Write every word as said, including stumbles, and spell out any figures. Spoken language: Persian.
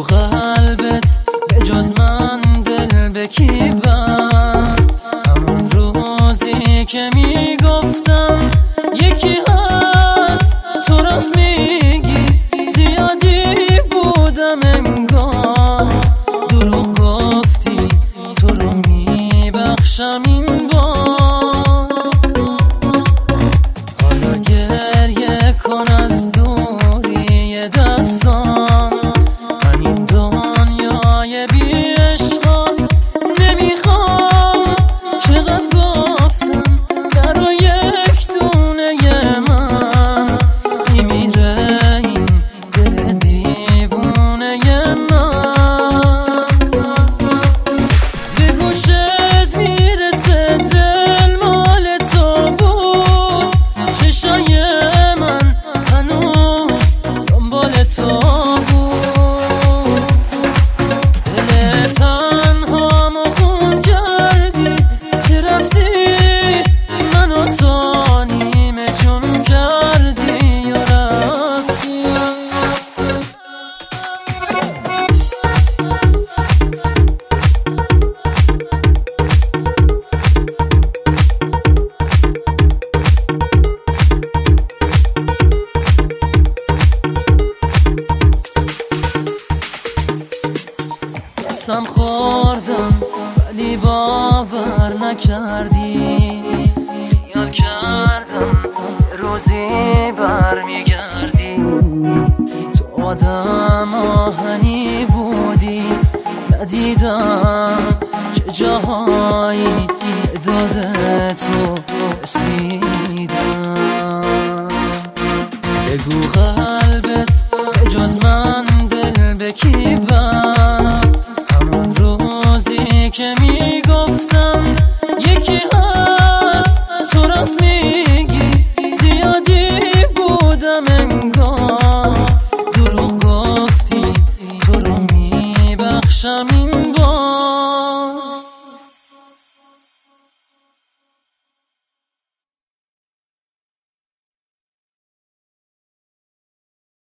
قلبت به جز من دل به کی بست؟ همون روزی که میگفتم یکی هست، تو راست میگی زیادی بودم انگار، دروغ گفتی تو رو میبخشم این بار. حالا گریه کن از دوری دستام، من این دنیای بی عشقا نمیخوام. چقدر گفتم برای یک دونه من میمیره این دل دیوونه من. به گوشت میرسه دل مال تو بود، چشای من هنوز دنبال تو بود. دل تنهامو خون کردی که رفتی، منو تا نیمه جون کردی و رفتی. قسم خوردم ولی باور نکردی، خیال کردم روزی برمیگردی. تو آدم آهنی بودی، ندیدم چه جاهایی داده تو رسیدم. بگو قلبت به جز من